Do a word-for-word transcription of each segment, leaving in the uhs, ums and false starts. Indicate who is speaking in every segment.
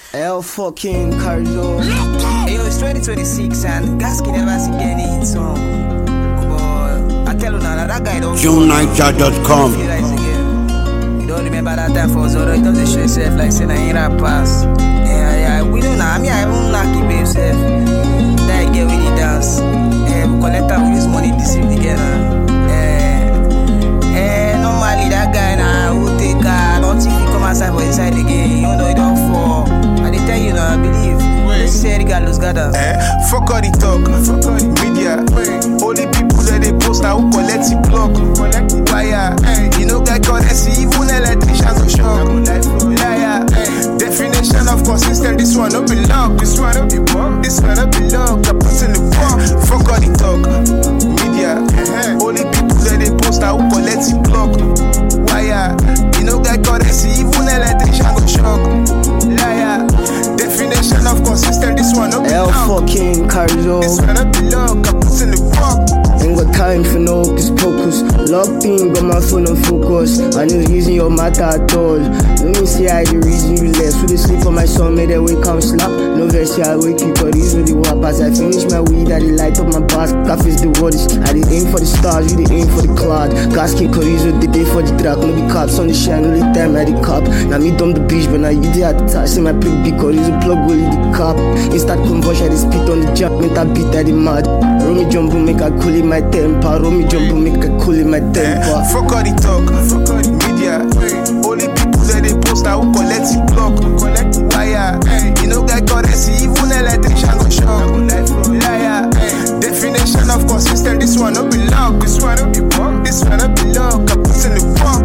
Speaker 1: El fucking Carzo.
Speaker 2: Hey, yo, it's twenty twenty-six and gas can never sing any hit song. But I tell you now, that guy don't
Speaker 3: June Niger dot com.
Speaker 2: You don't remember that time for Zoro, it doesn't show itself like saying I ain't rap pass. Yeah, yeah, we don't know. I mean, I won't knock it, babe, self. That get with the dance. Eh, we collect and we use money to deceive together. Eh, eh, normally that guy now will take a don't if he come outside for inside again. You know, he don't fall. I did tell you now, I believe. Let's say regardless, gather.
Speaker 4: Eh, fuck all the talk, fuck all the media. Only people that they post now who collect the block. Wire, you know, guy currency, even electrician go shock. Liar, definition of consistent. This one up be locked, this one up be blocked, this one up be locked. I put in the war. Fuck all the talk, media. Only people that they post now who collect the block. Wire, you know, guy currency, even electrician go shock. Liar, definition of consistent. This one up be
Speaker 1: El
Speaker 4: locked,
Speaker 1: fucking Carzo.
Speaker 4: this one up be locked. I put in the war.
Speaker 1: Ain't got time for no hocus pocus. Locked in, got my phone on focus. I know reason your matter at all. Let me see how the reason you left. With the sleep on my son, made that wake come slap. No verse, I wake you, but these really what pass. I finish my weed, I did light up my bars. Cafes the waters. I did aim for the stars, you did aim for the cloud. Gas kick Corizo, the day for the track. No be cops on the shine, only time I the cop. Now me dumb the beach, but now you did at the touch. See my prick big Corizo plug will the cop. Instant conversion, I did spit on the jack, make that beat, I did mad. Romy jumbo, make a cool in my temper. Romy jumbo, make a cool in my temper.
Speaker 4: Fuck all the talk, fuck all the media. Only people that they post now who collect the block. Wire, you know, guy currency, even electrician go shock. Liar, definition of consistent. This one up be locked, this one up be blocked, this one up be locked. I put in the walk.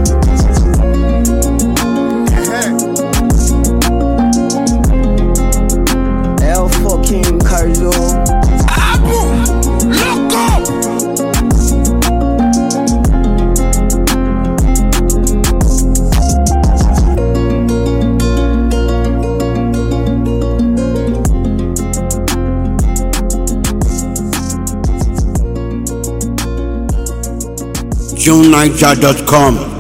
Speaker 1: El fucking Carzo.
Speaker 3: June Niger dot com.